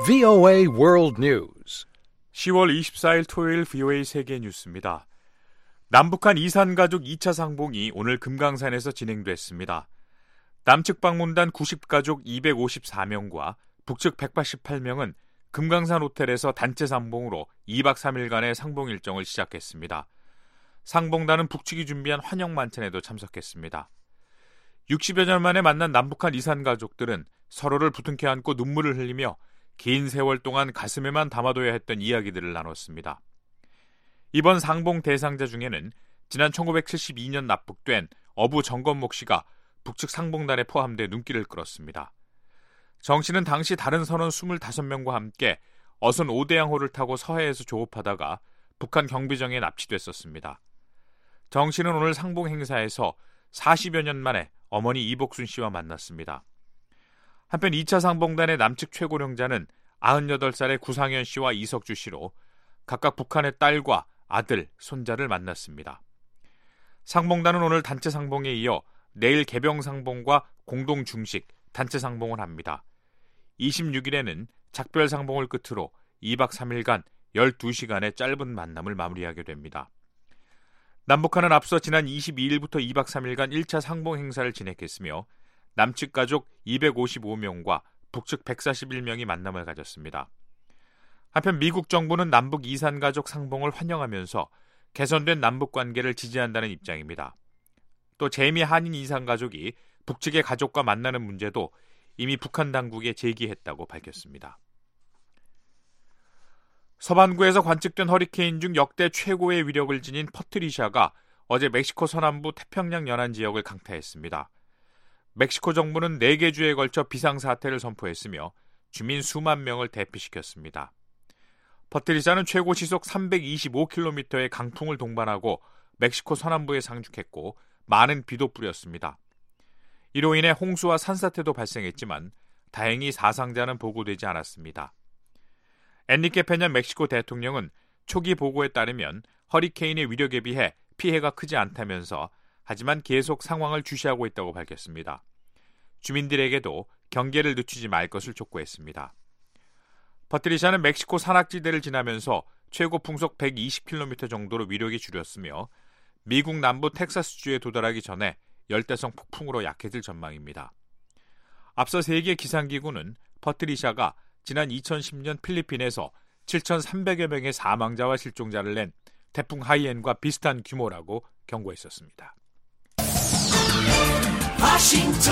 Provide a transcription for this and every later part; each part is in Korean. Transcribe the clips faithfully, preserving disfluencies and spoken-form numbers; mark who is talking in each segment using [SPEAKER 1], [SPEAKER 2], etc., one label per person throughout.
[SPEAKER 1] 브이오에이 World News.
[SPEAKER 2] 시월 이십사일 토요일 브이오에이 세계 뉴스입니다. 남북한 이산가족 이 차 상봉이 오늘 금강산에서 진행됐습니다. 남측 방문단 구십 가족 이백오십사 명과 북측 백팔십팔 명은 금강산 호텔에서 단체 상봉으로 이박 삼일간의 상봉 일정을 시작했습니다. 상봉단은 북측이 준비한 환영 만찬에도 참석했습니다. 육십여 년 만에 만난 남북한 이산가족들은 서로를 부둥켜 안고 눈물을 흘리며 긴 세월 동안 가슴에만 담아둬야 했던 이야기들을 나눴습니다. 이번 상봉 대상자 중에는 지난 천구백칠십이 년 납북된 어부 정건목 씨가 북측 상봉단에 포함돼 눈길을 끌었습니다. 정 씨는 당시 다른 선원 이십오 명과 함께 어선 오대양호를 타고 서해에서 조업하다가 북한 경비정에 납치됐었습니다. 정 씨는 오늘 상봉 행사에서 사십여 년 만에 어머니 이복순 씨와 만났습니다. 한편 이 차 상봉단의 남측 최고령자는 구십팔 살의 구상현 씨와 이석주 씨로 각각 북한의 딸과 아들, 손자를 만났습니다. 상봉단은 오늘 단체 상봉에 이어 내일 개병 상봉과 공동 중식, 단체 상봉을 합니다. 이십육일에는 작별 상봉을 끝으로 이박 삼일간 열두 시간의 짧은 만남을 마무리하게 됩니다. 남북한은 앞서 지난 이십이일부터 이박 삼일간 일 차 상봉 행사를 진행했으며 남측 가족 이백오십오 명과 북측 백사십일 명이 만남을 가졌습니다. 한편 미국 정부는 남북 이산가족 상봉을 환영하면서 개선된 남북관계를 지지한다는 입장입니다. 또 재미 한인 이산가족이 북측의 가족과 만나는 문제도 이미 북한 당국에 제기했다고 밝혔습니다. 서반구에서 관측된 허리케인 중 역대 최고의 위력을 지닌 퍼트리샤가 어제 멕시코 서남부 태평양 연안 지역을 강타했습니다. 멕시코 정부는 네 개 주에 걸쳐 비상사태를 선포했으며 주민 수만 명을 대피시켰습니다. 퍼트리샤는 최고 시속 삼백이십오 킬로미터의 강풍을 동반하고 멕시코 서남부에 상륙했고 많은 비도 뿌렸습니다. 이로 인해 홍수와 산사태도 발생했지만 다행히 사상자는 보고되지 않았습니다. 엔리케 페냐 멕시코 대통령은 초기 보고에 따르면 허리케인의 위력에 비해 피해가 크지 않다면서 하지만 계속 상황을 주시하고 있다고 밝혔습니다. 주민들에게도 경계를 늦추지 말 것을 촉구했습니다. 퍼트리샤는 멕시코 산악지대를 지나면서 최고 풍속 백이십 킬로미터 정도로 위력이 줄였으며 미국 남부 텍사스주에 도달하기 전에 열대성 폭풍으로 약해질 전망입니다. 앞서 세계 기상기구는 퍼트리샤가 지난 이천십 년 필리핀에서 칠천삼백여 명의 사망자와 실종자를 낸 태풍 하이엔과 비슷한 규모라고 경고했었습니다.
[SPEAKER 3] 워싱턴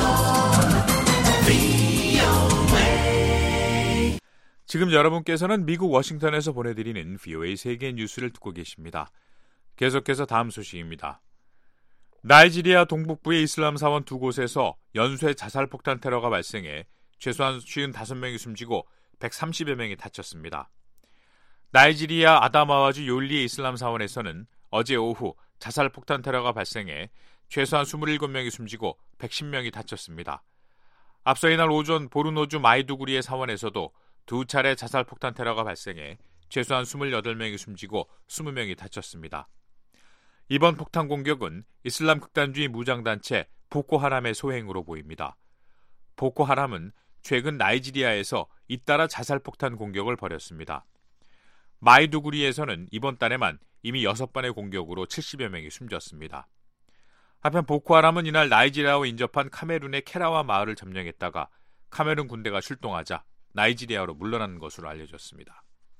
[SPEAKER 3] 브이오에이.
[SPEAKER 2] 지금 여러분께서는 미국 워싱턴에서 보내드리는 브이오에이 세계 뉴스를 듣고 계십니다. 계속해서 다음 소식입니다. 나이지리아 동북부의 이슬람 사원 두 곳에서 연쇄 자살폭탄 테러가 발생해 최소한 오십오 명이 숨지고 백삼십여 명이 다쳤습니다. 나이지리아 아다마와주 요리의 이슬람 사원에서는 어제 오후 자살폭탄 테러가 발생해 최소한 이십칠 명이 숨지고 백십 명이 다쳤습니다. 앞서 이날 오전 보르노주 마이두구리의 사원에서도 두 차례 자살폭탄 테러가 발생해 최소한 이십팔 명이 숨지고 이십 명이 다쳤습니다. 이번 폭탄 공격은 이슬람 극단주의 무장단체 보코하람의 소행으로 보입니다. 보코하람은 최근 나이지리아에서 잇따라 자살폭탄 공격을 벌였습니다. 마이두구리에서는 이번 달에만 이미 여섯 번의 공격으로 칠십여 명이 숨졌습니다. 한편 보코하람은 이날 나이지리아와 인접한 카메룬의 케라와 마을을 점령했다가 카메룬 군대가 출동하자 나이지리아로 물러난 것으로 알려졌습니다.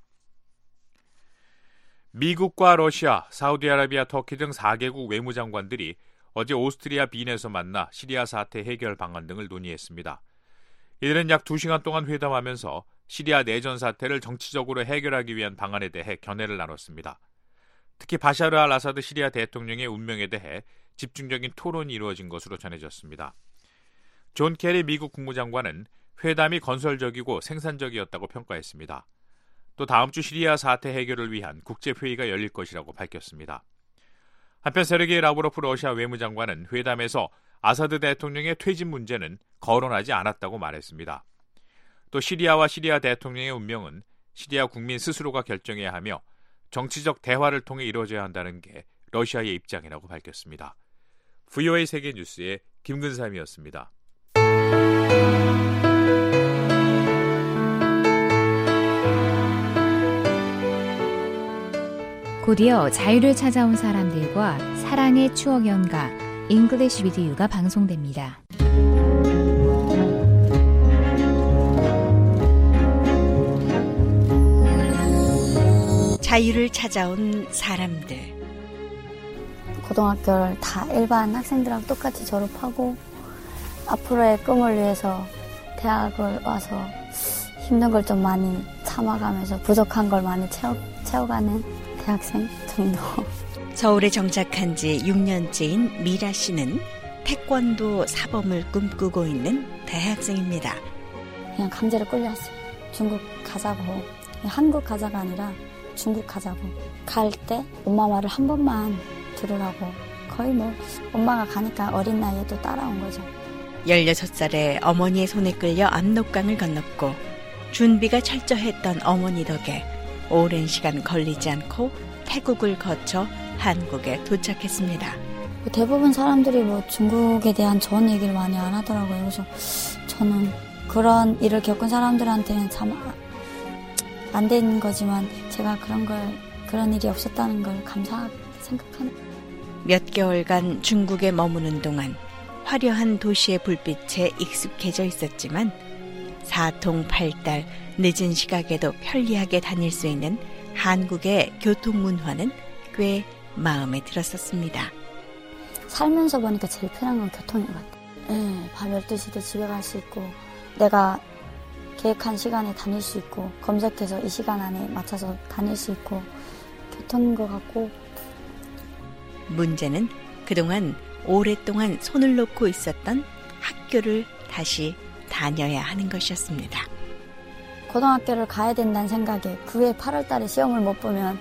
[SPEAKER 2] 미국과 러시아, 사우디아라비아, 터키 등 사 개국 외무장관들이 어제 오스트리아 빈에서 만나 시리아 사태 해결 방안 등을 논의했습니다. 이들은 약 두 시간 동안 회담하면서 시리아 내전 사태를 정치적으로 해결하기 위한 방안에 대해 견해를 나눴습니다. 특히 바샤르 알 아사드 시리아 대통령의 운명에 대해 집중적인 토론이 이루어진 것으로 전해졌습니다. 존 케리 미국 국무장관은 회담이 건설적이고 생산적이었다고 평가했습니다. 또 다음 주 시리아 사태 해결을 위한 국제회의가 열릴 것이라고 밝혔습니다. 한편 세르게이 라브로프 러시아 외무장관은 회담에서 아사드 대통령의 퇴진 문제는 거론하지 않았다고 말했습니다. 또 시리아와 시리아 대통령의 운명은 시리아 국민 스스로가 결정해야 하며 정치적 대화를 통해 이루어져야 한다는 게 러시아의 입장이라고 밝혔습니다. 브이오에이 세계뉴스의 김근삼이었습니다.
[SPEAKER 3] 곧이어 자유를 찾아온 사람들과 사랑의 추억 연가 English with You가 방송됩니다.
[SPEAKER 4] 자유를 찾아온 사람들.
[SPEAKER 5] 고등학교를 다 일반 학생들하고 똑같이 졸업하고 앞으로의 꿈을 위해서 대학을 와서 힘든 걸 좀 많이 참아가면서 부족한 걸 많이 채워, 채워가는 대학생 정도.
[SPEAKER 4] 서울에 정착한 지 육 년째인 미라 씨는 태권도 사범을 꿈꾸고 있는 대학생입니다.
[SPEAKER 5] 그냥 강제로 끌려왔어요. 중국 가자고. 한국 가자가 아니라 중국 가자고. 갈 때 엄마 말을 한 번만 들으라고. 거의 뭐 엄마가 가니까 어린 나이에도 따라온 거죠.
[SPEAKER 4] 열여섯 살에 어머니의 손에 끌려 압록강을 건넜고 준비가 철저했던 어머니 덕에 오랜 시간 걸리지 않고 태국을 거쳐 한국에 도착했습니다.
[SPEAKER 5] 대부분 사람들이 뭐 중국에 대한 좋은 얘기를 많이 안 하더라고요. 그래서 저는 그런 일을 겪은 사람들한테는 참 안 되는 거지만 제가 그런 걸 그런 일이 없었다는 걸 감사하게 생각하는.
[SPEAKER 4] 몇 개월간 중국에 머무는 동안 화려한 도시의 불빛에 익숙해져 있었지만 사통팔달 늦은 시각에도 편리하게 다닐 수 있는 한국의 교통문화는 꽤 마음에 들었었습니다.
[SPEAKER 5] 살면서 보니까 제일 편한 건 교통인 것 같아요. 네, 밤 열두 시도 집에 갈 수 있고 내가 계획한 시간에 다닐 수 있고 검색해서 이 시간 안에 맞춰서 다닐 수 있고 교통인 것 같고.
[SPEAKER 4] 문제는 그동안 오랫동안 손을 놓고 있었던 학교를 다시 다녀야 하는 것이었습니다.
[SPEAKER 5] 고등학교를 가야 된다는 생각에 그해 팔월 달에 시험을 못 보면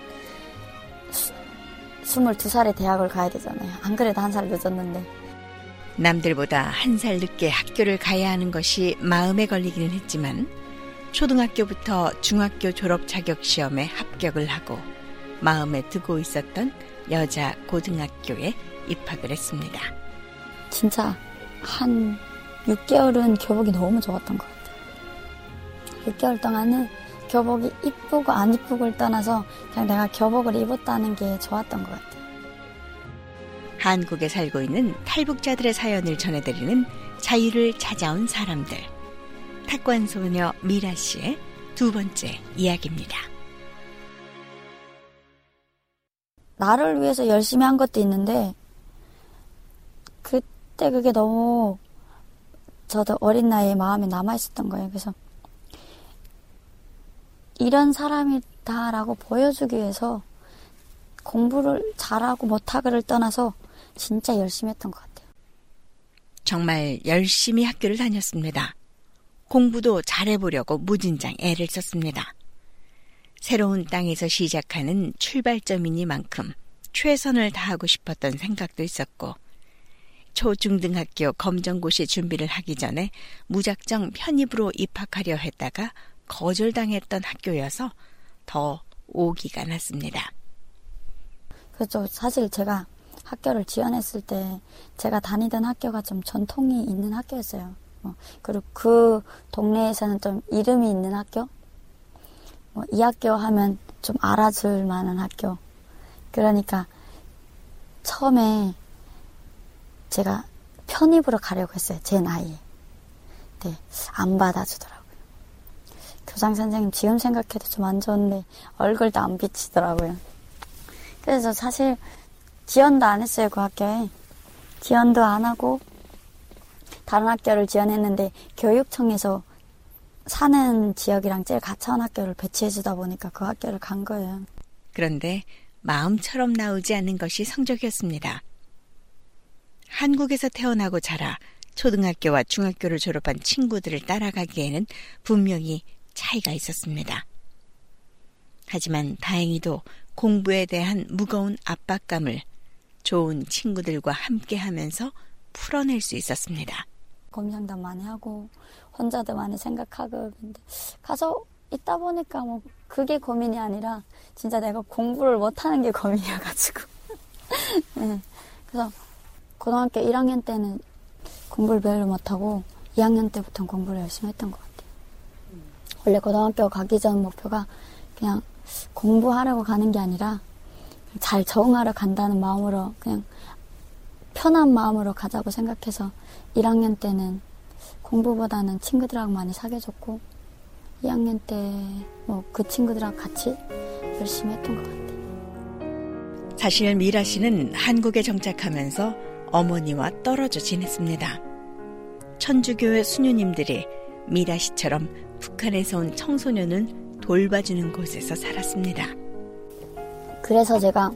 [SPEAKER 5] 스물두 살에 대학을 가야 되잖아요. 안 그래도 한 살 늦었는데.
[SPEAKER 4] 남들보다 한 살 늦게 학교를 가야 하는 것이 마음에 걸리기는 했지만 초등학교부터 중학교 졸업 자격 시험에 합격을 하고 마음에 두고 있었던 여자 고등학교에 입학을 했습니다.
[SPEAKER 5] 진짜 한 육 개월은 교복이 너무 좋았던 것 같아요. 육 개월 동안은 교복이 이쁘고 안 이쁘고를 떠나서 그냥 내가 교복을 입었다는 게 좋았던 것 같아요.
[SPEAKER 4] 한국에 살고 있는 탈북자들의 사연을 전해드리는 자유를 찾아온 사람들. 태권소녀 미라 씨의 두 번째 이야기입니다.
[SPEAKER 5] 나를 위해서 열심히 한 것도 있는데 그때 그게 너무 저도 어린 나이에 마음에 남아있었던 거예요. 그래서 이런 사람이다라고 보여주기 위해서 공부를 잘하고 못하고를 떠나서 진짜 열심히 했던 것 같아요.
[SPEAKER 4] 정말 열심히 학교를 다녔습니다. 공부도 잘해보려고 무진장 애를 썼습니다. 새로운 땅에서 시작하는 출발점이니만큼 최선을 다하고 싶었던 생각도 있었고 초중등학교 검정고시 준비를 하기 전에 무작정 편입으로 입학하려 했다가 거절당했던 학교여서 더 오기가 났습니다.
[SPEAKER 5] 그렇죠. 사실 제가 학교를 지원했을 때 제가 다니던 학교가 좀 전통이 있는 학교였어요. 뭐, 그리고 그 동네에서는 좀 이름이 있는 학교? 뭐, 이 학교 하면 좀 알아줄 만한 학교. 그러니까 처음에 제가 편입으로 가려고 했어요. 제 나이에. 네, 안 받아주더라고요. 교장 선생님 지금 생각해도 좀 안 좋은데 얼굴도 안 비치더라고요. 그래서 사실 지원도 안 했어요. 그 학교에. 지원도 안 하고 다른 학교를 지원했는데 교육청에서 사는 지역이랑 제일 가까운 학교를 배치해주다 보니까 그 학교를 간 거예요.
[SPEAKER 4] 그런데 마음처럼 나오지 않는 것이 성적이었습니다. 한국에서 태어나고 자라 초등학교와 중학교를 졸업한 친구들을 따라가기에는 분명히 차이가 있었습니다. 하지만 다행히도 공부에 대한 무거운 압박감을 좋은 친구들과 함께하면서 풀어낼 수 있었습니다.
[SPEAKER 5] 고민상담 많이 하고 혼자도 많이 생각하고 근데 가서 있다 보니까 뭐 그게 고민이 아니라 진짜 내가 공부를 못하는 게 고민이어가지고 네. 그래서 고등학교 일 학년 때는 공부를 별로 못하고 이 학년 때부터는 공부를 열심히 했던 것 같아요. 원래 고등학교 가기 전 목표가 그냥 공부하려고 가는 게 아니라 잘 적응하러 간다는 마음으로 그냥 편한 마음으로 가자고 생각해서 일 학년 때는 공부보다는 친구들하고 많이 사귀어줬고 이 학년 때 뭐 그 친구들하고 같이 열심히 했던 것 같아요.
[SPEAKER 4] 사실 미라 씨는 한국에 정착하면서 어머니와 떨어져 지냈습니다. 천주교회 수녀님들이 미라 씨처럼 북한에서 온 청소년을 돌봐주는 곳에서 살았습니다.
[SPEAKER 5] 그래서 제가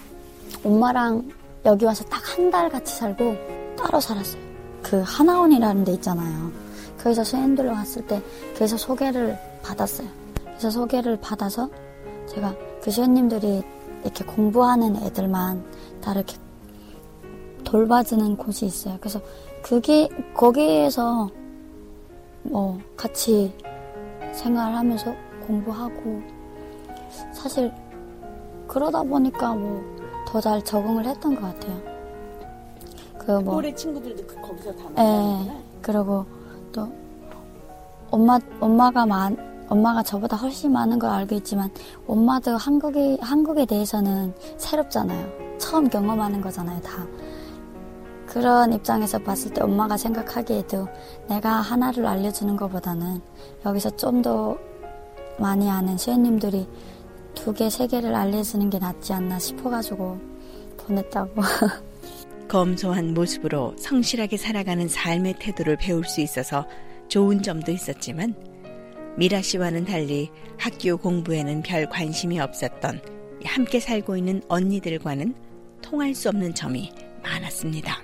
[SPEAKER 5] 엄마랑 여기 와서 딱 한 달 같이 살고 따로 살았어요. 그 하나원이라는 데 있잖아요. 거기서 수행들로 왔을 때 그래서 소개를 받았어요. 그래서 소개를 받아서 제가 그 수행님들이 이렇게 공부하는 애들만 다 이렇게 돌봐주는 곳이 있어요. 그래서 그게 거기에서 뭐 같이 생활하면서 공부하고 사실 그러다 보니까 뭐 더 잘 적응을 했던 것 같아요. 그 뭐
[SPEAKER 6] 또래 친구들도 그 거기서 다
[SPEAKER 5] 예.
[SPEAKER 6] 만나는구나.
[SPEAKER 5] 그리고 또 엄마 엄마가 많 엄마가 저보다 훨씬 많은 걸 알고 있지만 엄마도 한국에 한국에 대해서는 새롭잖아요. 처음 경험하는 거잖아요, 다. 그런 입장에서 봤을 때 엄마가 생각하기에도 내가 하나를 알려주는 것보다는 여기서 좀 더 많이 아는 수행님들이 두 개, 세 개를 알려주는 게 낫지 않나 싶어가지고 보냈다고.
[SPEAKER 4] 검소한 모습으로 성실하게 살아가는 삶의 태도를 배울 수 있어서 좋은 점도 있었지만 미라 씨와는 달리 학교 공부에는 별 관심이 없었던 함께 살고 있는 언니들과는 통할 수 없는 점이 많았습니다.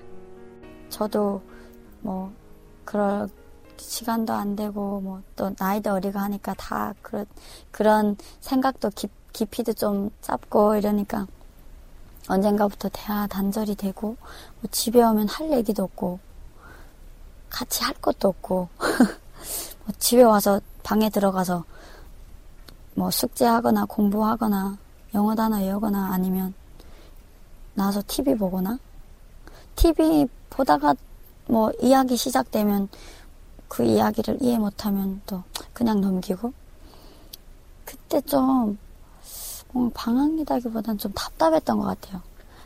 [SPEAKER 5] 저도 뭐 그럴 시간도 안 되고 뭐 또 나이도 어리고 하니까 다 그런 그런 생각도 깊, 깊이도 좀 짧고 이러니까 언젠가부터 대화 단절이 되고 뭐 집에 오면 할 얘기도 없고 같이 할 것도 없고 뭐 집에 와서 방에 들어가서 뭐 숙제하거나 공부하거나 영어 단어 외우거나 아니면 나와서 티비 보거나 티비 보다가 뭐 이야기 시작되면 그 이야기를 이해 못하면 또 그냥 넘기고 그때 좀 방황이라기보다는 좀 답답했던 것 같아요.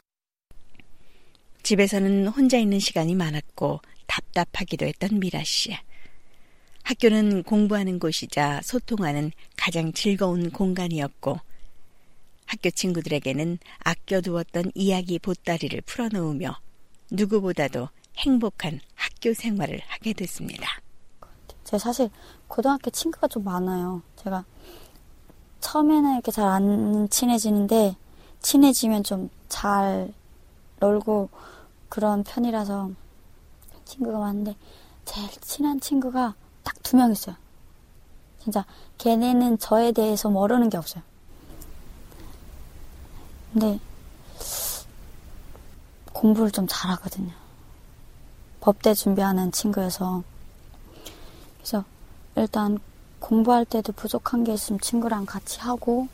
[SPEAKER 4] 집에서는 혼자 있는 시간이 많았고 답답하기도 했던 미라 씨. 학교는 공부하는 곳이자 소통하는 가장 즐거운 공간이었고 학교 친구들에게는 아껴두었던 이야기 보따리를 풀어놓으며 누구보다도 행복한 학교 생활을 하게 됐습니다.
[SPEAKER 5] 제가 사실 고등학교 친구가 좀 많아요. 제가 처음에는 이렇게 잘 안 친해지는데 친해지면 좀 잘 놀고 그런 편이라서 친구가 많은데 제일 친한 친구가 딱 두 명 있어요. 진짜 걔네는 저에 대해서 모르는 게 없어요. 근데 공부를 좀 잘하거든요. 법대 준비하는 친구여서 그래서 일단 공부할 때도 부족한 게 있으면 친구랑 같이 하고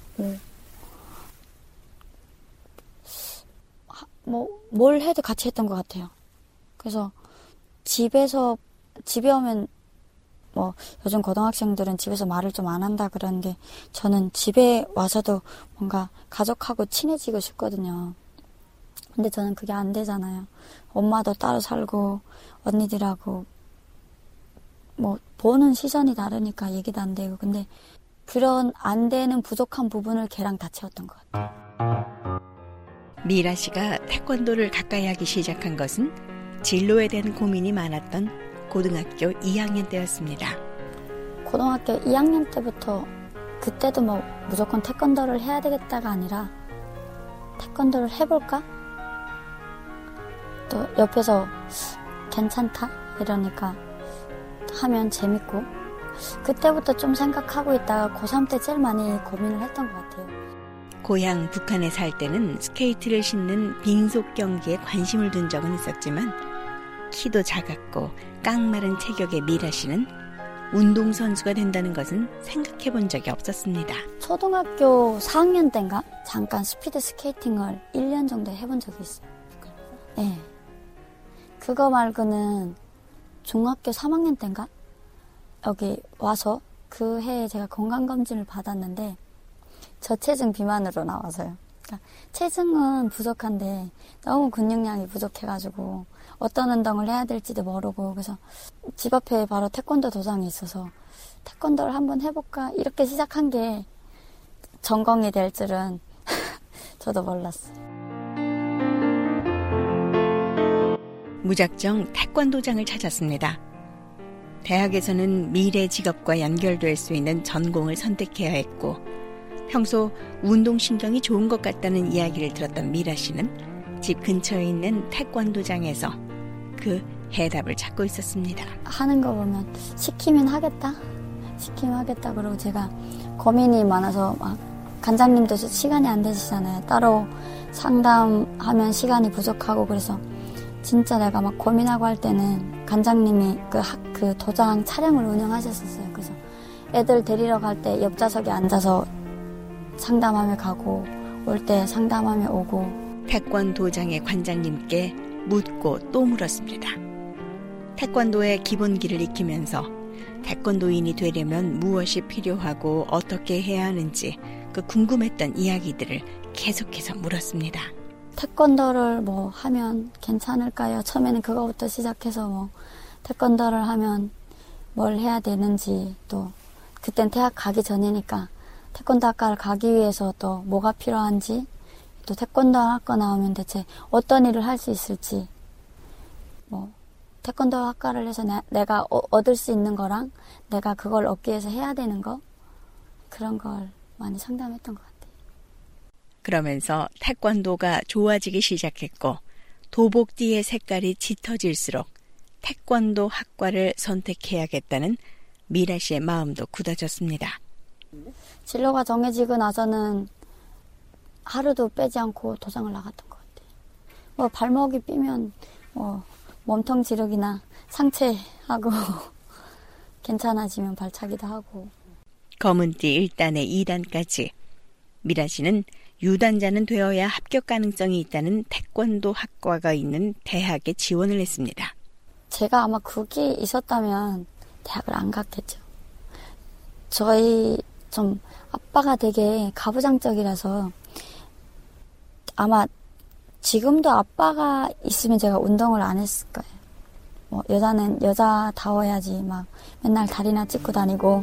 [SPEAKER 5] 뭐 뭘 해도 같이 했던 것 같아요. 그래서 집에서 집에 오면 뭐 요즘 고등학생들은 집에서 말을 좀 안 한다 그러는데 저는 집에 와서도 뭔가 가족하고 친해지고 싶거든요. 근데 저는 그게 안 되잖아요. 엄마도 따로 살고 언니들하고 뭐 보는 시선이 다르니까 얘기도 안 되고 근데 그런 안 되는 부족한 부분을 걔랑 다 채웠던 것 같아요.
[SPEAKER 4] 미라 씨가 태권도를 가까이 하기 시작한 것은 진로에 대한 고민이 많았던 고등학교 이 학년 때였습니다.
[SPEAKER 5] 고등학교 이 학년 때부터 그때도 뭐 무조건 태권도를 해야 되겠다가 아니라 태권도를 해볼까? 또 옆에서 괜찮다? 이러니까 하면 재밌고 그때부터 좀 생각하고 있다가 고삼 때 제일 많이 고민을 했던 것 같아요.
[SPEAKER 4] 고향 북한에 살 때는 스케이트를 신는 빙속 경기에 관심을 둔 적은 있었지만 키도 작았고 깡마른 체격의 미라 씨는 운동선수가 된다는 것은 생각해 본 적이 없었습니다.
[SPEAKER 5] 초등학교 사 학년 때인가 잠깐 스피드 스케이팅을 일 년 정도 해본 적이 있어요. 네. 그거 말고는 중학교 삼 학년 때인가 여기 와서 그 해에 제가 건강검진을 받았는데 저체중 비만으로 나와서요. 그러니까 체중은 부족한데 너무 근육량이 부족해가지고 어떤 운동을 해야 될지도 모르고 그래서 집 앞에 바로 태권도 도장이 있어서 태권도를 한번 해볼까 이렇게 시작한 게 전공이 될 줄은 저도 몰랐어요.
[SPEAKER 4] 무작정 태권도장을 찾았습니다. 대학에서는 미래 직업과 연결될 수 있는 전공을 선택해야 했고 평소 운동신경이 좋은 것 같다는 이야기를 들었던 미라 씨는 집 근처에 있는 태권도장에서 그 해답을 찾고 있었습니다.
[SPEAKER 5] 하는 거 보면 시키면 하겠다. 시키면 하겠다. 그러고 제가 고민이 많아서 막 관장님도 시간이 안 되시잖아요. 따로 상담하면 시간이 부족하고 그래서 진짜 내가 막 고민하고 할 때는 관장님이 그, 학, 그 도장 촬영을 운영하셨었어요. 그래서 애들 데리러 갈 때 옆좌석에 앉아서 상담하며 가고 올 때 상담하며 오고
[SPEAKER 4] 태권도장의 관장님께 묻고 또 물었습니다. 태권도의 기본기를 익히면서 태권도인이 되려면 무엇이 필요하고 어떻게 해야 하는지 그 궁금했던 이야기들을 계속해서 물었습니다.
[SPEAKER 5] 태권도를 뭐 하면 괜찮을까요? 처음에는 그거부터 시작해서 뭐 태권도를 하면 뭘 해야 되는지 또 그땐 대학 가기 전이니까 태권도 학과를 가기 위해서 또 뭐가 필요한지 또 태권도 학과 나오면 대체 어떤 일을 할 수 있을지 뭐 태권도 학과를 해서 내, 내가 어, 얻을 수 있는 거랑 내가 그걸 얻기 위해서 해야 되는 거 그런 걸 많이 상담했던 것 같아요.
[SPEAKER 4] 그러면서 태권도가 좋아지기 시작했고 도복띠의 색깔이 짙어질수록 태권도 학과를 선택해야겠다는 미라 씨의 마음도 굳어졌습니다.
[SPEAKER 5] 진로가 정해지고 나서는 하루도 빼지 않고 도장을 나갔던 것 같아요. 뭐 발목이 삐면 뭐 몸통 지르기나 상체하고 괜찮아지면 발차기도 하고
[SPEAKER 4] 검은띠 일 단에 이 단까지 미라 씨는 유단자는 되어야 합격 가능성이 있다는 태권도 학과가 있는 대학에 지원을 했습니다.
[SPEAKER 5] 제가 아마 그게 있었다면 대학을 안 갔겠죠. 저희 좀 아빠가 되게 가부장적이라서 아마 지금도 아빠가 있으면 제가 운동을 안 했을 거예요. 뭐 여자는 여자다워야지 막 맨날 다리나 찢고 다니고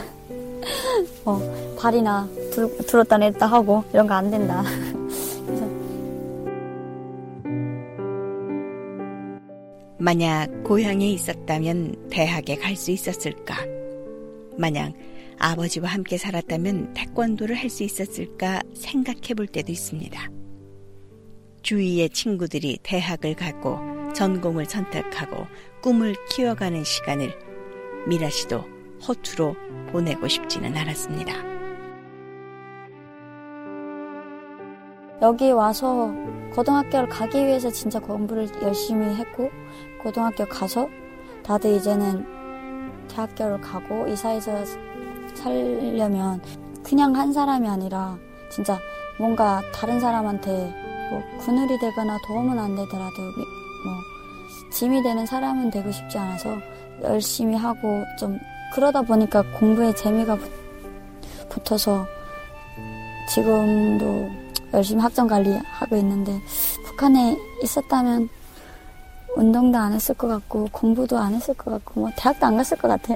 [SPEAKER 5] 뭐 발이나 들, 들었다 냈다 하고 이런 거 안 된다. 그래서
[SPEAKER 4] 만약 고향에 있었다면 대학에 갈 수 있었을까? 만약 아버지와 함께 살았다면 태권도를 할 수 있었을까 생각해 볼 때도 있습니다. 주위의 친구들이 대학을 가고 전공을 선택하고 꿈을 키워가는 시간을 미라 씨도 허투루 보내고 싶지는 않았습니다.
[SPEAKER 5] 여기 와서 고등학교를 가기 위해서 진짜 공부를 열심히 했고 고등학교 가서 다들 이제는 대학교를 가고 이 사회에서 살려면 그냥 한 사람이 아니라 진짜 뭔가 다른 사람한테 뭐 그늘이 되거나 도움은 안 되더라도 뭐 짐이 되는 사람은 되고 싶지 않아서 열심히 하고 좀 그러다 보니까 공부에 재미가 붙, 붙어서 지금도 열심히 학점 관리하고 있는데 북한에 있었다면 운동도 안 했을 것 같고 공부도 안 했을 것 같고 뭐 대학도 안 갔을 것 같아요.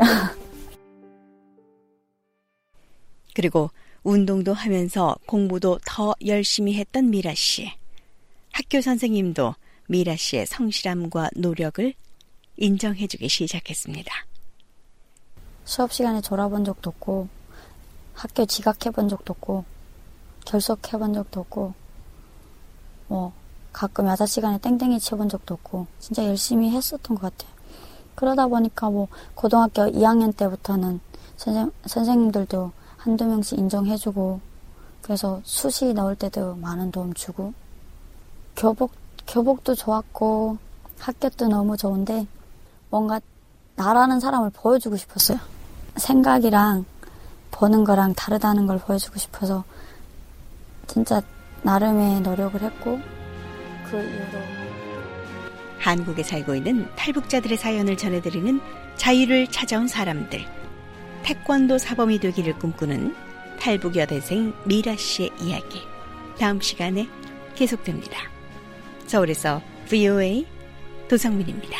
[SPEAKER 4] 그리고 운동도 하면서 공부도 더 열심히 했던 미라 씨. 학교 선생님도 미라 씨의 성실함과 노력을 인정해주기 시작했습니다.
[SPEAKER 5] 수업 시간에 졸아본 적도 없고 학교 지각해본 적도 없고 결석해본 적도 없고 뭐 가끔 야자 시간에 땡땡이 쳐본 적도 없고 진짜 열심히 했었던 것 같아요. 그러다 보니까 뭐 고등학교 이 학년 때부터는 선생, 선생님들도 한두 명씩 인정해주고 그래서 수시 넣을 때도 많은 도움 주고 교복, 교복도 좋았고 학교도 너무 좋은데 뭔가 나라는 사람을 보여주고 싶었어요. 생각이랑 보는 거랑 다르다는 걸 보여주고 싶어서 진짜 나름의 노력을 했고 그 이후로
[SPEAKER 4] 한국에 살고 있는 탈북자들의 사연을 전해드리는 자유를 찾아온 사람들. 태권도 사범이 되기를 꿈꾸는 탈북 여대생 미라 씨의 이야기. 다음 시간에 계속됩니다. 서울에서 브이오에이 도성민입니다.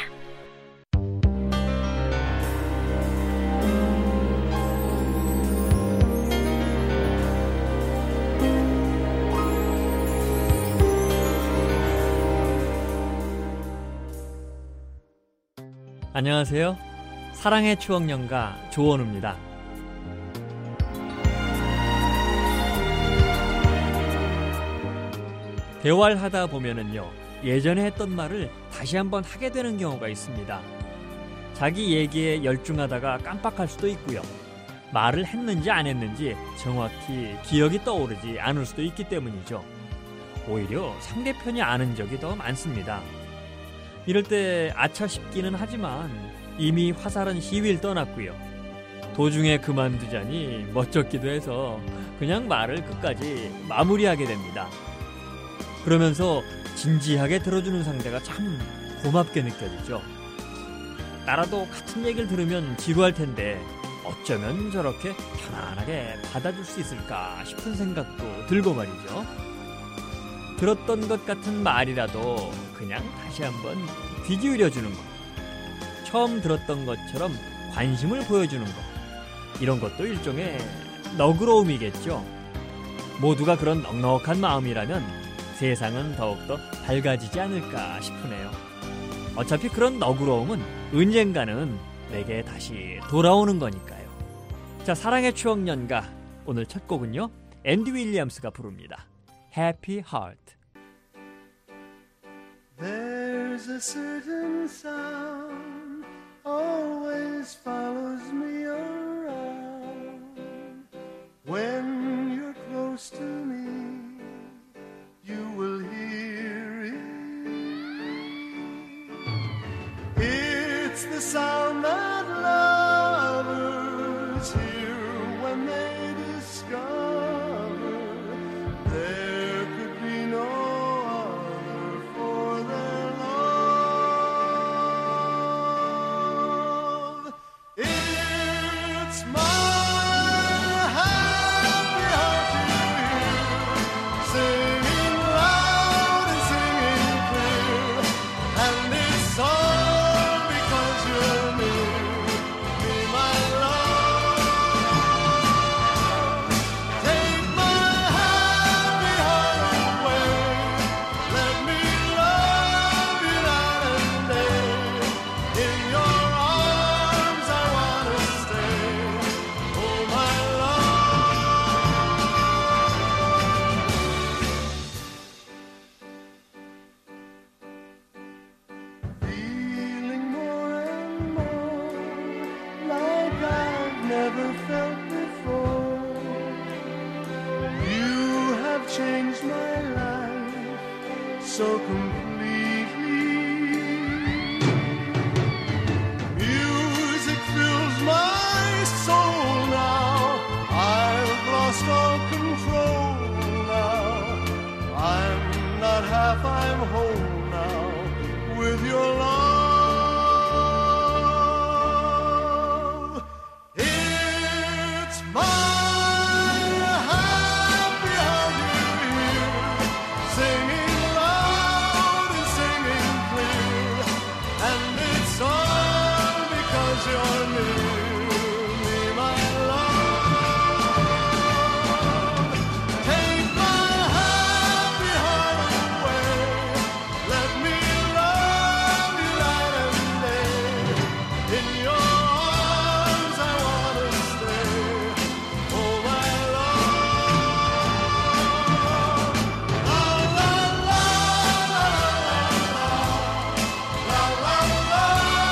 [SPEAKER 6] 안녕하세요. 사랑의 추억 연가 조원우입니다. 대화를 하다 보면은요, 예전에 했던 말을 다시 한번 하게 되는 경우가 있습니다. 자기 얘기에 열중하다가 깜빡할 수도 있고요. 말을 했는지 안 했는지 정확히 기억이 떠오르지 않을 수도 있기 때문이죠. 오히려 상대편이 아는 적이 더 많습니다. 이럴 때 아차 싶기는 하지만 이미 화살은 시위를 떠났고요. 도중에 그만두자니 멋쩍기도 해서 그냥 말을 끝까지 마무리하게 됩니다. 그러면서 진지하게 들어주는 상대가 참 고맙게 느껴지죠. 나라도 같은 얘기를 들으면 지루할 텐데 어쩌면 저렇게 편안하게 받아줄 수 있을까 싶은 생각도 들고 말이죠. 들었던 것 같은 말이라도 그냥 다시 한번 귀 기울여주는 것, 처음 들었던 것처럼 관심을 보여주는 것, 이런 것도 일종의 너그러움이겠죠. 모두가 그런 넉넉한 마음이라면 세상은 더욱더 밝아지지 않을까 싶으네요. 어차피 그런 너그러움은 언젠가는 내게 다시 돌아오는 거니까요. 자, 사랑의 추억 연가, 오늘 첫 곡은요, 앤디 윌리엄스가 부릅니다. Happy Heart.
[SPEAKER 7] There's a certain sound always follows me around. When you're close to me, you will hear it. It's the sound that lovers hear when they discover there could be no other for their love. It's my happy heart to hear singing loud and singing clear, and it's all because you're near me, my love. Take my happy heart away, let me love you night and day. In your arms I wanna stay, oh my love. Feeling more and more like I've never felt before. You have changed my life so completely. Music fills my soul now. I've lost all control now. I'm not half, I'm whole now with your love. It's my happy heart you hear singing loud and singing clear, and it's all because you're near me, my love. Take my happy heart away, let me love you night and day. In your arms I wanna stay, oh my love. La la la la la la la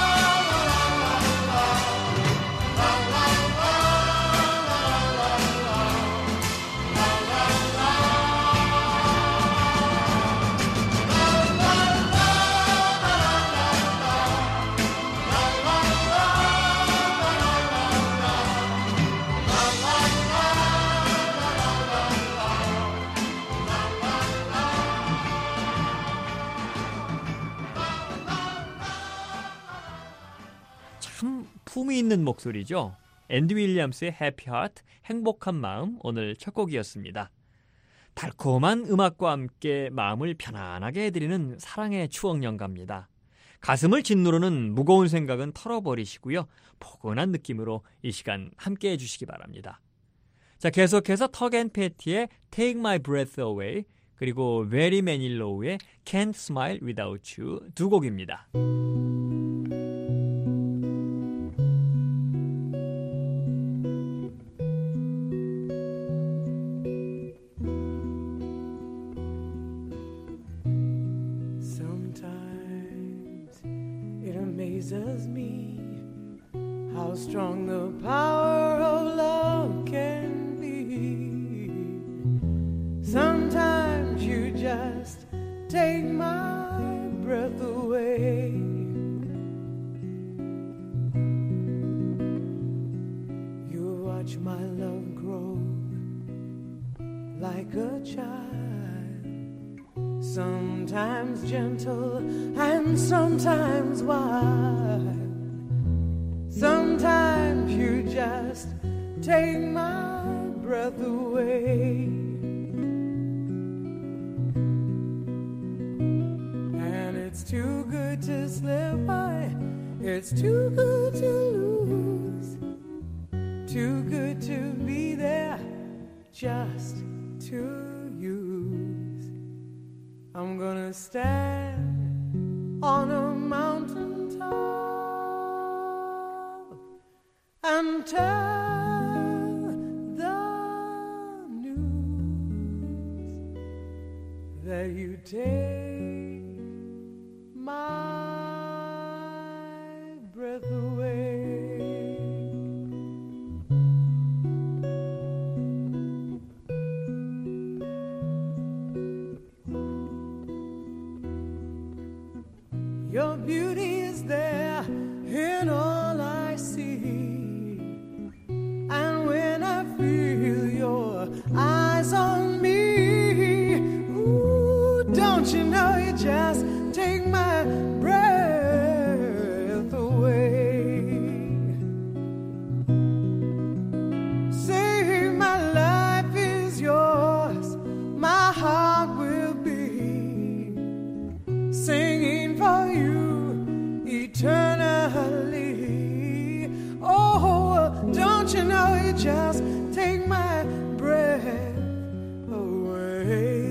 [SPEAKER 6] 참 품이 있는 목소리죠. 앤디 윌리엄스의 해피 하트, 행복한 마음, 오늘 첫 곡이었습니다. 달콤한 음악과 함께 마음을 편안하게 해드리는 사랑의 추억 연가입니다. 가슴을 짓누르는 무거운 생각은 털어버리시고요. 포근한 느낌으로 이 시간 함께 해주시기 바랍니다. 자, 계속해서 턱 앤 패티의 Take My Breath Away 그리고 베리 매닐로우의 Can't Smile Without You 두 곡입니다.
[SPEAKER 8] Amazes me how strong the power of love can be. Sometimes you just take my breath away. You watch my love grow like a child, sometimes gentle and sometimes wild. Sometimes you just take my breath away. And it's too good to slip by, it's too good to lose, too good to be there just to use. I'm gonna stand on a mountain top and tell the news that you take my breath away. Your beauty is there in all I see, and when I feel your eyes on me, ooh, don't you know you just take my breath away. Say my life is yours, my heart will be singing for you eternally. Oh, don't you know you just take my breath away.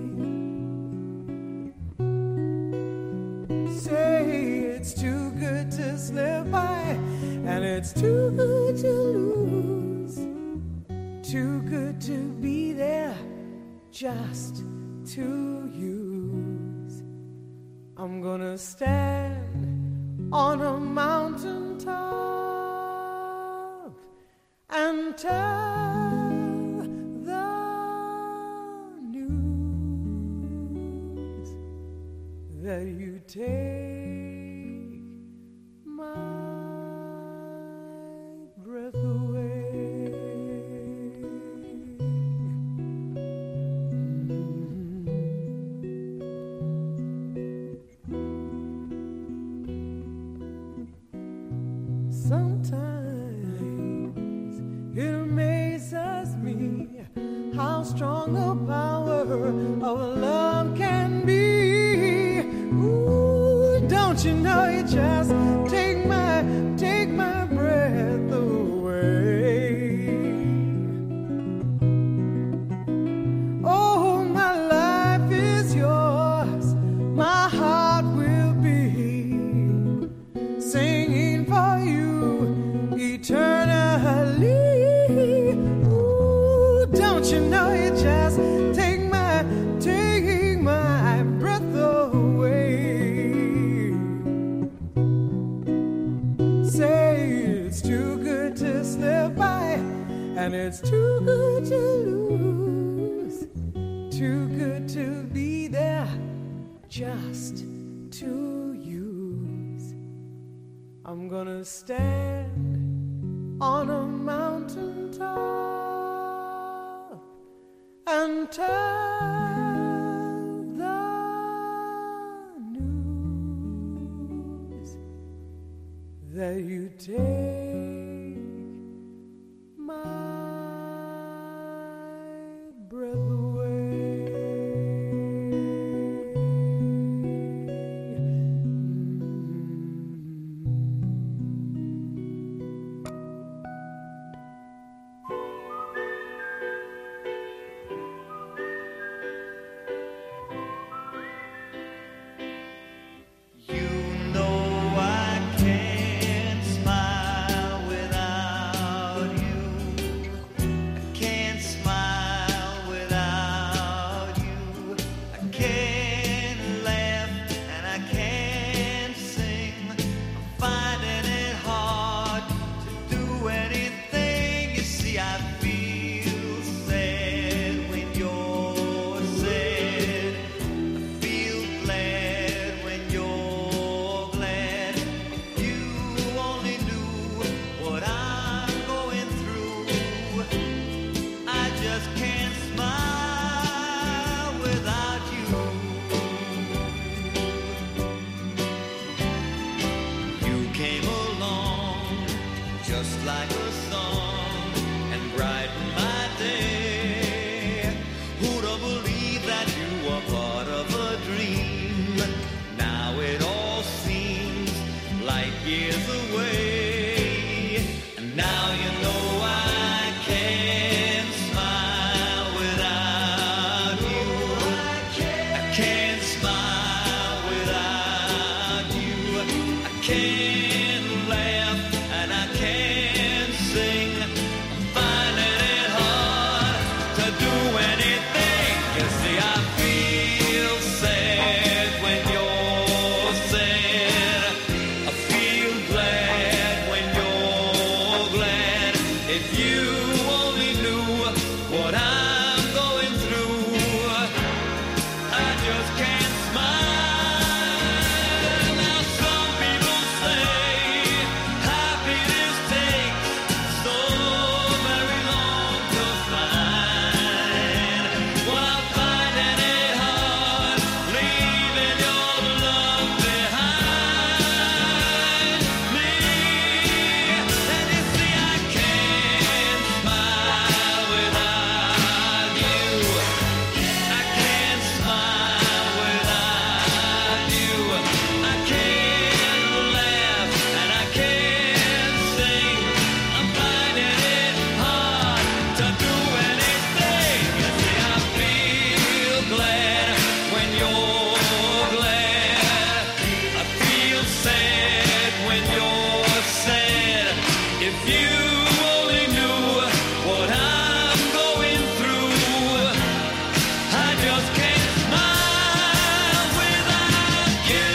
[SPEAKER 8] Say it's too good to slip by, and it's too good to lose, too good to be there just to use. I'm gonna stand on a mountain top and tell the news that you take my breath away. Sometimes it amazes me how strong the power of love can be. Ooh, don't you know you just take my, take my breath away. Oh, my life is yours, my heart will be singing for you eternally. Ooh, don't you know you just take my, take my breath away. Say it's too good to slip by, and it's too good to lose, too good to be there just to use. I'm gonna stand on a mountain top and tell the news that you take my breath away.
[SPEAKER 9] just like a song and brighten my day. Who'd have believed that you were part of a dream? Now it all seems like years away. And now you know I can't smile without you. I can't smile without you. I can't laugh and I can't sing. I'm finding it hard to do anything. You see, I feel sad when you're sad. I feel glad when you're glad. If you only knew what I'm going through, I just can't smile. Now some people say happiness takes so very long to find. Well, I'm finding it hard leaving your love behind me. And you see, I can't smile without you. I can't smile without you. I can't laugh and I can't sing. I'm finding it hard to do anything. You see, I feel glad when you're glad. I feel sad when you're sad. If you only knew what I'm going through, I just can't smile without you.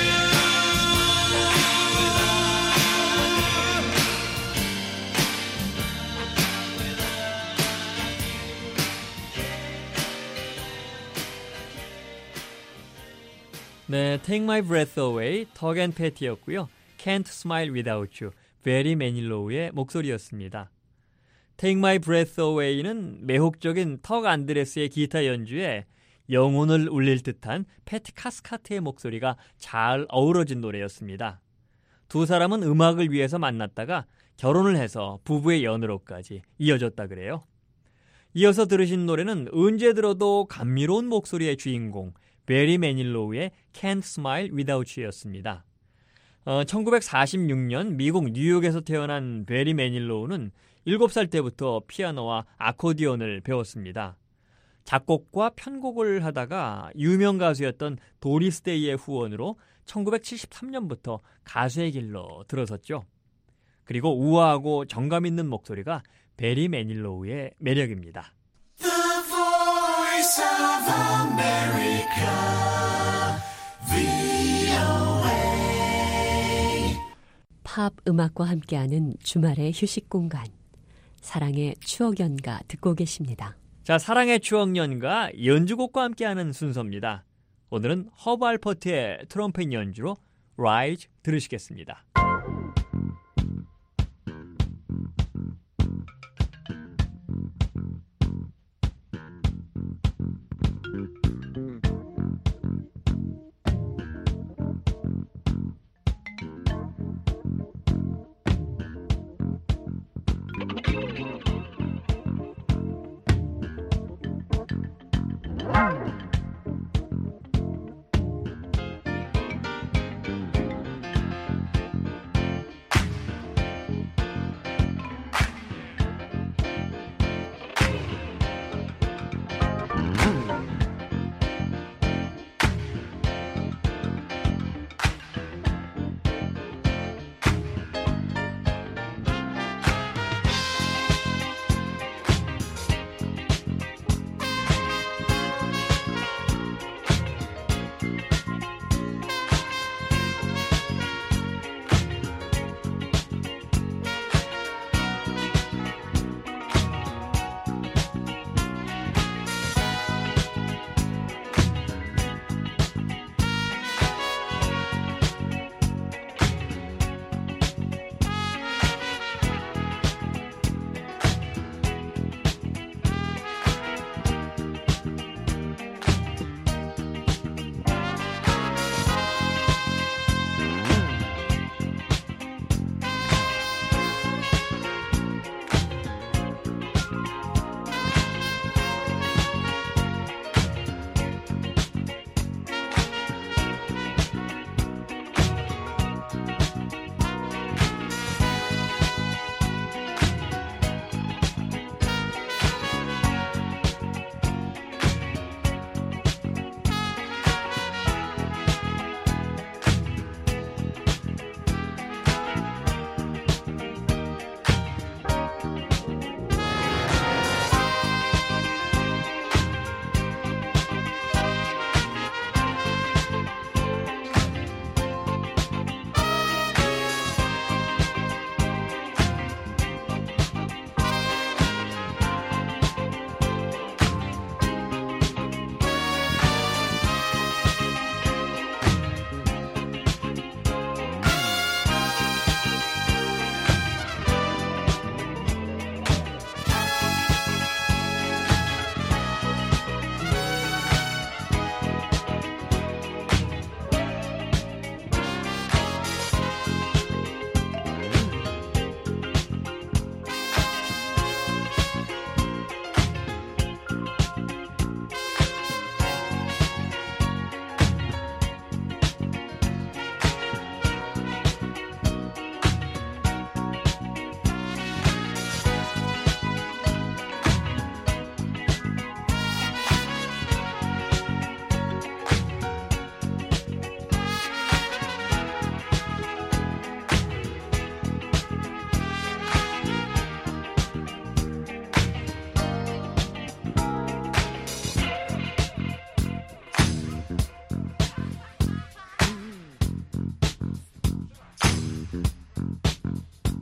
[SPEAKER 6] 네, Take My Breath Away, 턱 앤 패티였고요. Can't Smile Without You, 베리 매닐로우의 목소리였습니다. Take My Breath Away는 매혹적인 턱 안드레스의 기타 연주에 영혼을 울릴 듯한 패티 카스카트의 목소리가 잘 어우러진 노래였습니다. 두 사람은 음악을 위해서 만났다가 결혼을 해서 부부의 연으로까지 이어졌다 그래요. 이어서 들으신 노래는 언제 들어도 감미로운 목소리의 주인공 베리 매닐로우의 Can't Smile Without You였습니다. 어, 천구백사십육 년 미국 뉴욕에서 태어난 베리 매닐로우는 일곱 살 때부터 피아노와 아코디언을 배웠습니다. 작곡과 편곡을 하다가 유명 가수였던 도리스 데이의 후원으로 천구백칠십삼 년부터 가수의 길로 들어섰죠. 그리고 우아하고 정감 있는 목소리가 베리 매닐로우의 매력입니다.
[SPEAKER 7] The voice of America, 브이오에이.
[SPEAKER 10] 팝 음악과 함께하는 주말의 휴식 공간, 사랑의 추억 연가 듣고 계십니다.
[SPEAKER 6] 자, 사랑의 추억 연가 연주곡과 함께하는 순서입니다. 오늘은 허브 알퍼트의 트럼펫 연주로 Rise 들으시겠습니다.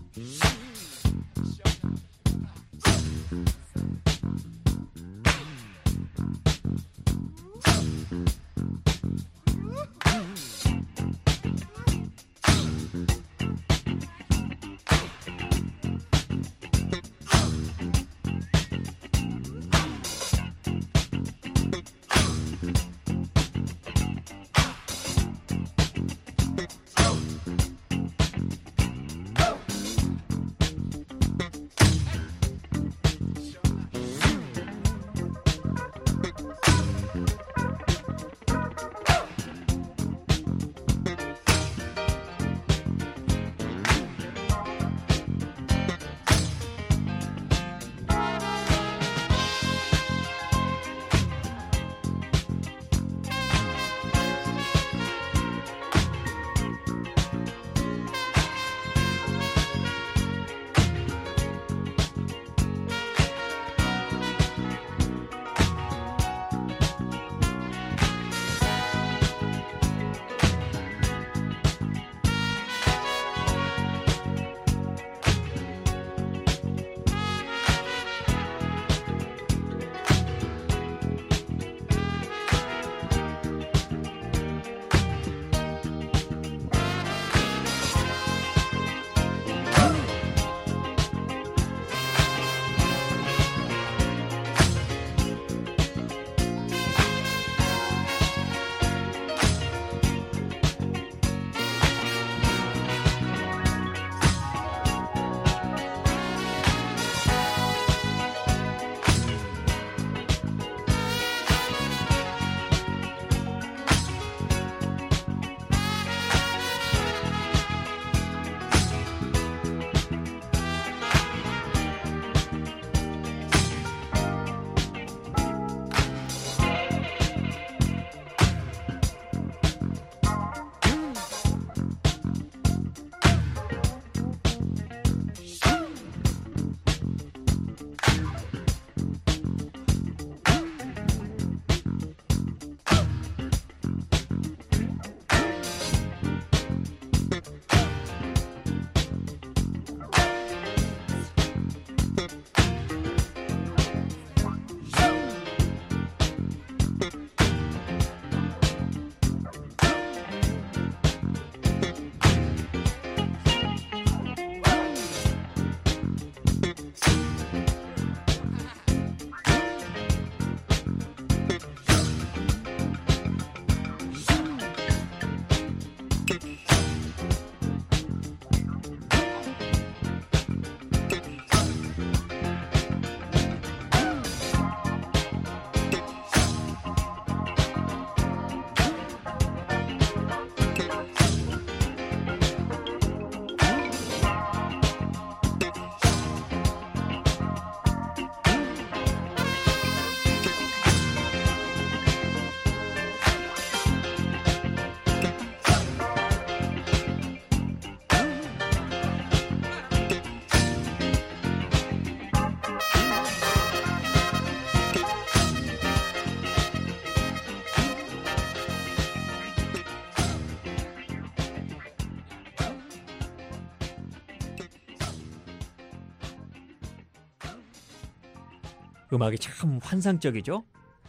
[SPEAKER 6] 음악이 참 환상적이죠?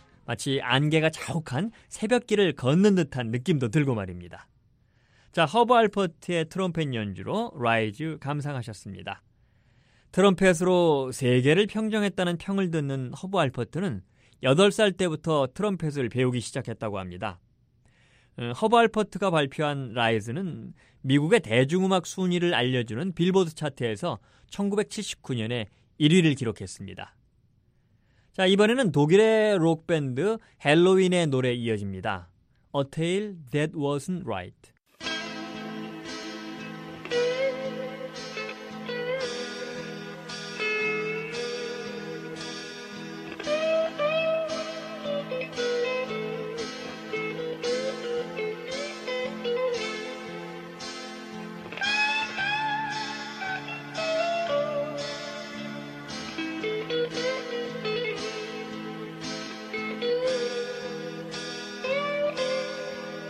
[SPEAKER 6] 마치 안개가 자욱한 새벽길을 걷는 듯한 느낌도 들고 말입니다. 자, 허브 알퍼트의 트럼펫 연주로 라이즈 감상하셨습니다. 트럼펫으로 세계를 평정했다는 평을 듣는 허브 알퍼트는 여덟 살 때부터 트럼펫을 배우기 시작했다고 합니다. 허브 알퍼트가 발표한 라이즈는 미국의 대중음악 순위를 알려주는 빌보드 차트에서 천구백칠십구 년에 일 위를 기록했습니다. 자, 이번에는 독일의 록밴드 헬로윈의 노래 이어집니다. A Tale That Wasn't Right.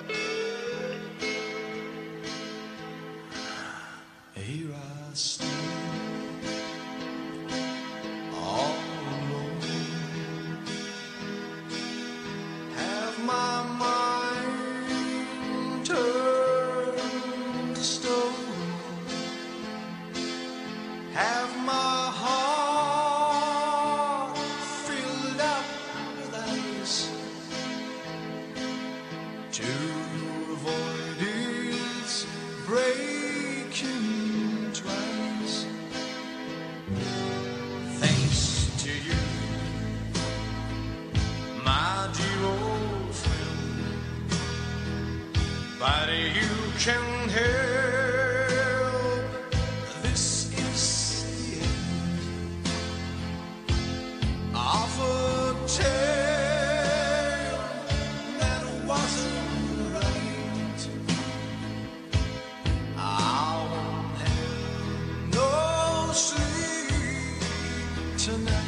[SPEAKER 7] A rusty you can help. This is the end of a tale that wasn't right. I'll have no sleep tonight.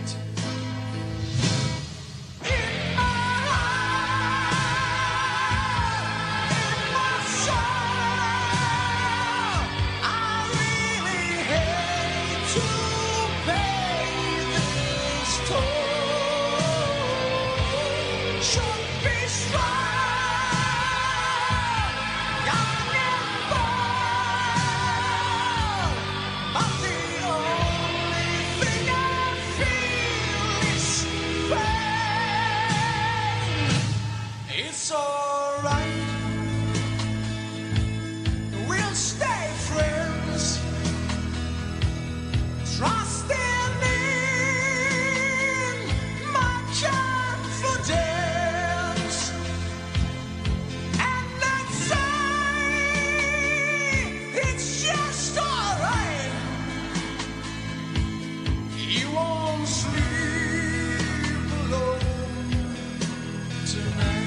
[SPEAKER 7] It's alright, we'll stay friends, trusting in my confidence, and let's say it's just alright. You won't sleep alone tonight.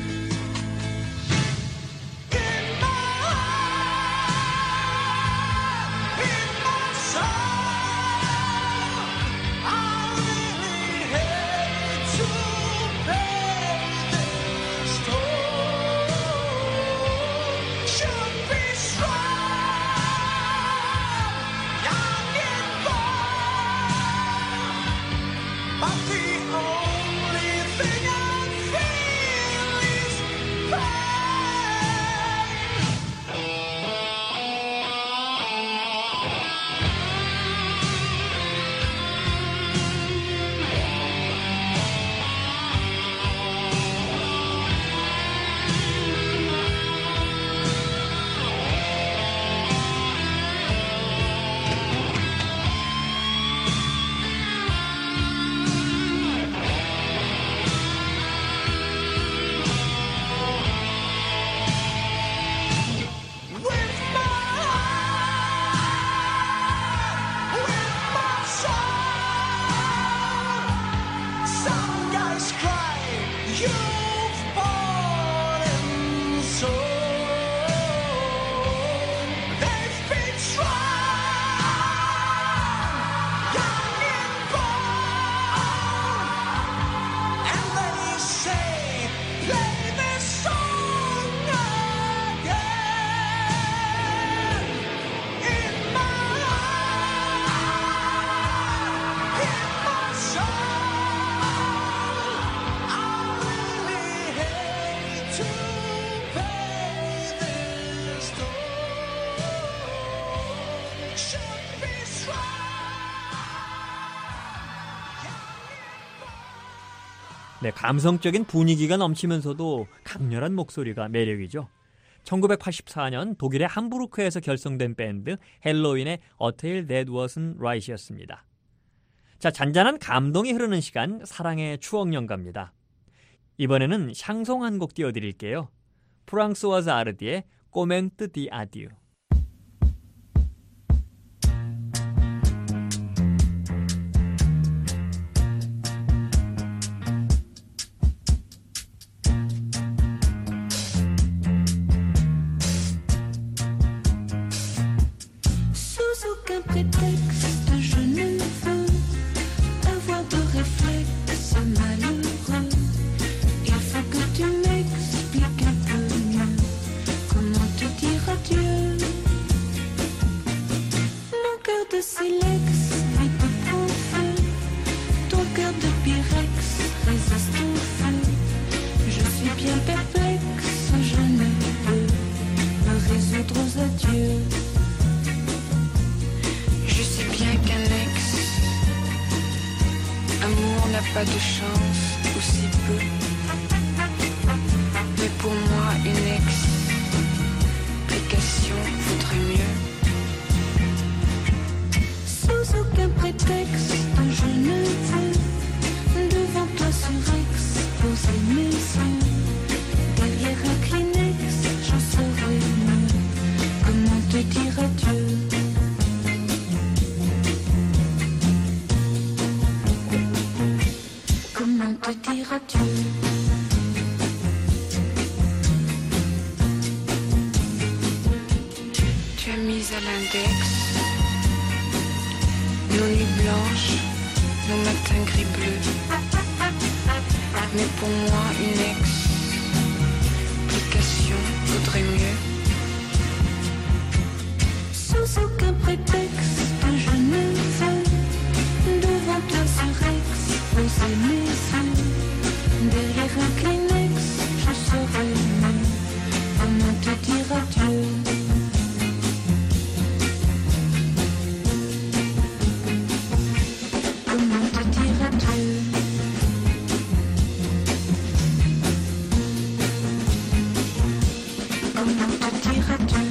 [SPEAKER 6] 네, 감성적인 분위기가 넘치면서도 강렬한 목소리가 매력이죠. 천구백팔십사 년 독일의 함부르크에서 결성된 밴드 헬로윈의 A Tale That Wasn't Right이었습니다. 자, 잔잔한 감동이 흐르는 시간, 사랑의 추억 연가입니다. 이번에는 샹송 한 곡 띄워드릴게요. 프랑스와즈 아르디의 꼬멘트 디 아디유.
[SPEAKER 11] Pas de chance, ou si peu. Mais pour moi, une explication vaudrait mieux.
[SPEAKER 12] Sans aucun prétexte, je ne veux devant toi surex poser mes yeux. Derrière un Kleenex, j'en serai diras-tu?
[SPEAKER 11] Tu as mis à l'index nos nuits blanches, nos matins gris bleus. Mais pour moi, une explication vaudrait mieux.
[SPEAKER 12] Sous aucun prétexte, je ne veux devant toi ce Rex, poser mes yeux. Derrière un Kleenex, je serai mieux. Comment te dire adieu? Comment te dire adieu? Comment te dire adieu?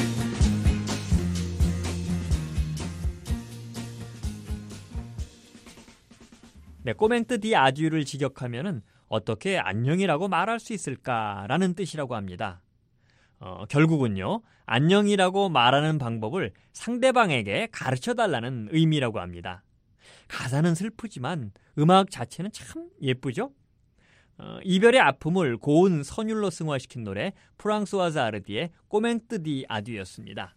[SPEAKER 6] 네, 꼬맹뜨 디 아듀를 직역하면은 어떻게 안녕이라고 말할 수 있을까라는 뜻이라고 합니다. 어, 결국은요, 안녕이라고 말하는 방법을 상대방에게 가르쳐달라는 의미라고 합니다. 가사는 슬프지만 음악 자체는 참 예쁘죠? 어, 이별의 아픔을 고운 선율로 승화시킨 노래 프랑스와즈 아르디의 꼬맹뜨 디 아듀였습니다.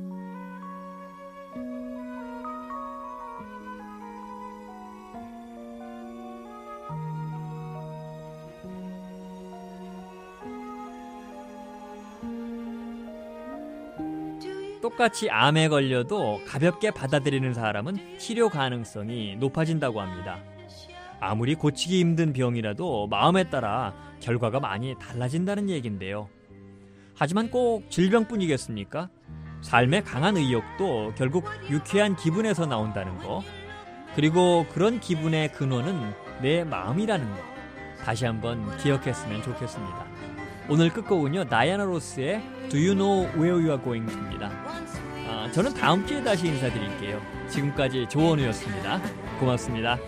[SPEAKER 6] 똑같이 암에 걸려도 가볍게 받아들이는 사람은 치료 가능성이 높아진다고 합니다. 아무리 고치기 힘든 병이라도 마음에 따라 결과가 많이 달라진다는 얘기인데요. 하지만 꼭 질병뿐이겠습니까? 삶의 강한 의욕도 결국 유쾌한 기분에서 나온다는 거, 그리고 그런 기분의 근원은 내 마음이라는 거 다시 한번 기억했으면 좋겠습니다. 오늘 끝곡은요, 다이아나 로스의 Do You Know Where You Are Going To입니다. 아, 저는 다음 주에 다시 인사드릴게요. 지금까지 조원우였습니다. 고맙습니다.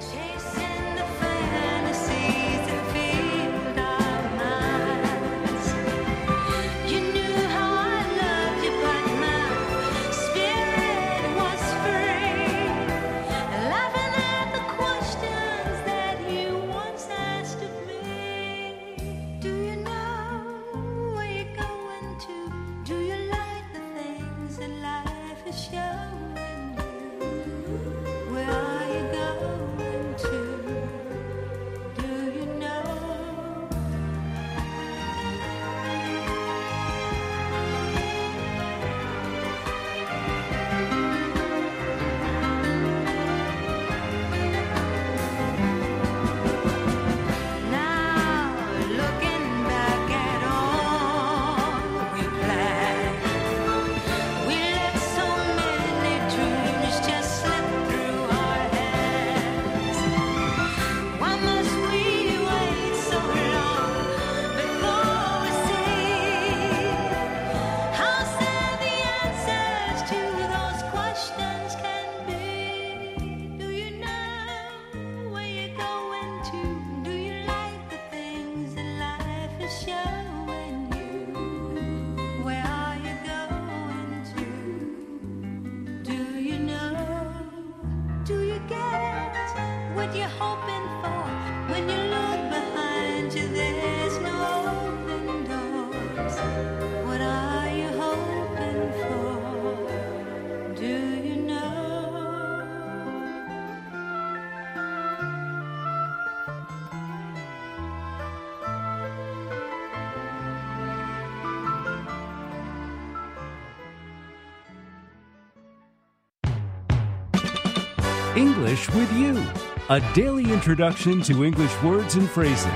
[SPEAKER 13] English with You, a daily introduction to English words and phrases.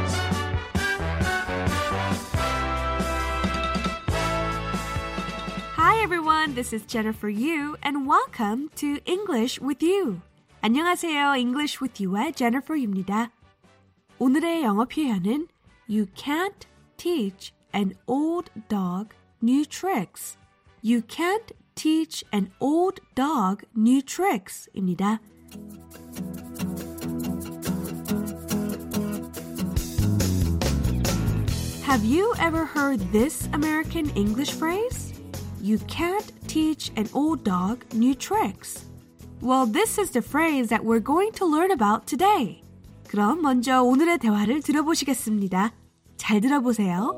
[SPEAKER 14] Hi everyone, this is Jennifer Yu and welcome to English with You. 안녕하세요, English with You의 Jennifer Yu입니다. 오늘의 영어 표현은 You can't teach an old dog new tricks. You can't teach an old dog new tricks 입니다. Have you ever heard this American English phrase? You can't teach an old dog new tricks. Well, this is the phrase that we're going to learn about today. 그럼 먼저 오늘의 대화를 들어보시겠습니다. 잘 들어보세요.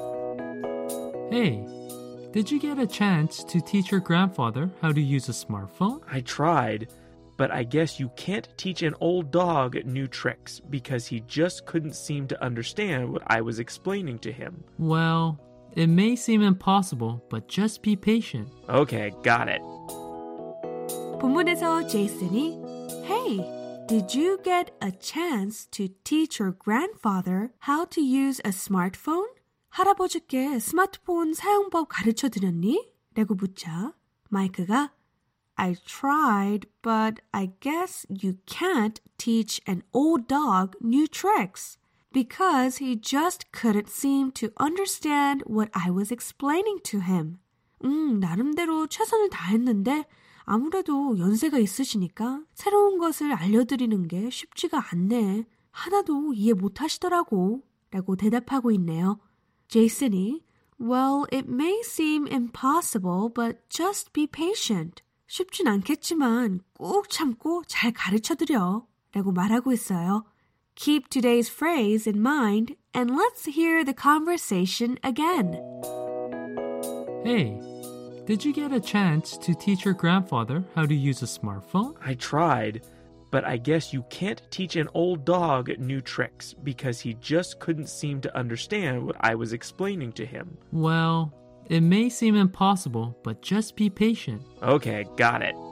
[SPEAKER 15] Hey, did you get a chance to teach your grandfather how to use a smartphone?
[SPEAKER 16] I tried, but I guess you can't teach an old dog new tricks because he just couldn't seem to understand what I was explaining to him.
[SPEAKER 15] Well, it may seem impossible, but just be patient.
[SPEAKER 16] Okay, got it.
[SPEAKER 14] 본문에서 제이슨이 Hey, did you get a chance to teach your grandfather how to use a smartphone? 할아버지께 스마트폰 사용법 가르쳐 드렸니? 라고 묻자 마이크가 I tried, but I guess you can't teach an old dog new tricks because he just couldn't seem to understand what I was explaining to him. 음, 나름대로 최선을 다했는데 아무래도 연세가 있으시니까 새로운 것을 알려드리는 게 쉽지가 않네. 하나도 이해 못하시더라고. 라고 대답하고 있네요. 제이슨이 Well, it may seem impossible, but just be patient. 쉽진 않겠지만 꾹 참고 잘 가르쳐드려. 라고 말하고 있어요. Keep today's phrase in mind and let's hear the conversation again.
[SPEAKER 15] Hey, did you get a chance to teach your grandfather how to use a smartphone?
[SPEAKER 16] I tried, but I guess you can't teach an old dog new tricks because he just couldn't seem to understand what I was explaining to him.
[SPEAKER 15] Well, it may seem impossible, but just be patient.
[SPEAKER 16] Okay, got it.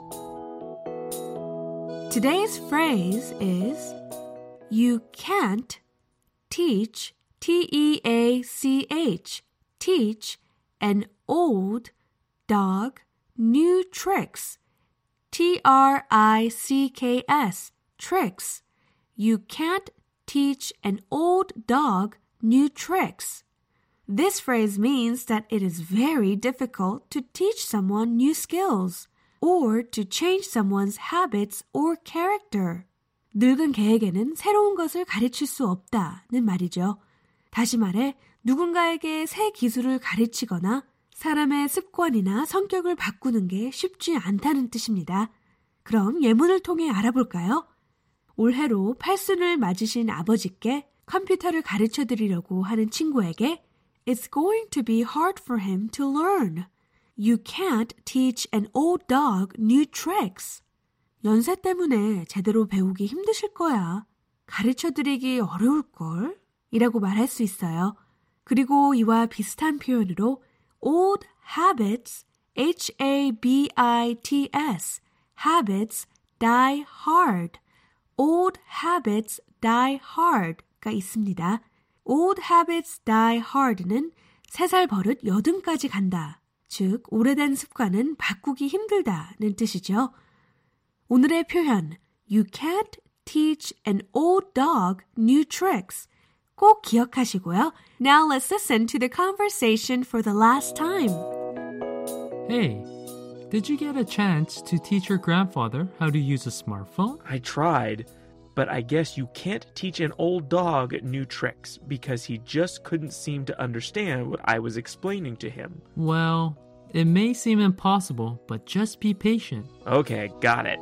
[SPEAKER 14] Today's phrase is You can't teach, T E A C H, teach an old dog new tricks, T R I C K S, tricks. You can't teach an old dog new tricks. This phrase means that it is very difficult to teach someone new skills or to change someone's habits or character. 늙은 개에게는 새로운 것을 가르칠 수 없다는 말이죠. 다시 말해 누군가에게 새 기술을 가르치거나 사람의 습관이나 성격을 바꾸는 게 쉽지 않다는 뜻입니다. 그럼 예문을 통해 알아볼까요? 올해로 팔순을 맞으신 아버지께 컴퓨터를 가르쳐 드리려고 하는 친구에게 It's going to be hard for him to learn. You can't teach an old dog new tricks. 연세 때문에 제대로 배우기 힘드실 거야. 가르쳐 드리기 어려울걸? 이라고 말할 수 있어요. 그리고 이와 비슷한 표현으로 old habits, H A B I T S, habits die hard. old habits die hard가 있습니다. old habits die hard는 세 살 버릇 여든까지 간다. 즉, 오래된 습관은 바꾸기 힘들다는 뜻이죠. 오늘의 표현, You can't teach an old dog new tricks. 꼭 기억하시고요. Now let's listen to the conversation for the last time.
[SPEAKER 15] Hey, did you get a chance to teach your grandfather how to use a smartphone?
[SPEAKER 16] I tried, but I guess you can't teach an old dog new tricks because he just couldn't seem to understand what I was explaining to him.
[SPEAKER 15] Well, it may seem impossible, but just be patient.
[SPEAKER 16] Okay, got it.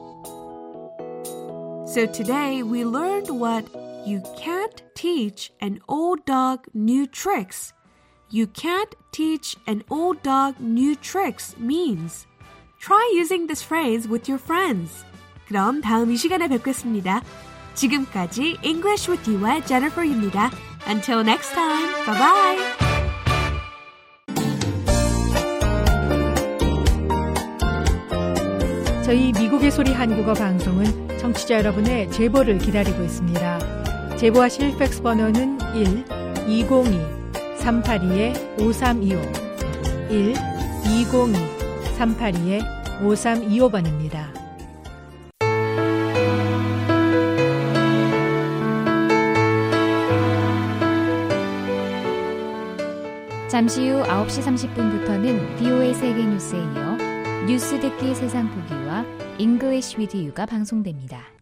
[SPEAKER 14] So today we learned what you can't teach an old dog new tricks. You can't teach an old dog new tricks means. Try using this phrase with your friends. 그럼 다음 이 시간에 뵙겠습니다. 지금까지 English with You와 Jennifer입니다. Until next time, bye bye.
[SPEAKER 17] 저희 미국의 소리 한국어 방송은 청취자 여러분의 제보를 기다리고 있습니다. 제보하실 팩스 번호는 일 이공이 삼팔이 오삼이오 일 이공이 삼팔이 오삼이오 번입니다.
[SPEAKER 3] 잠시 후 아홉 시 삼십 분부터는 비오에이 세계 뉴스에 이어 뉴스 듣기 세상 보기와 English with You가 방송됩니다.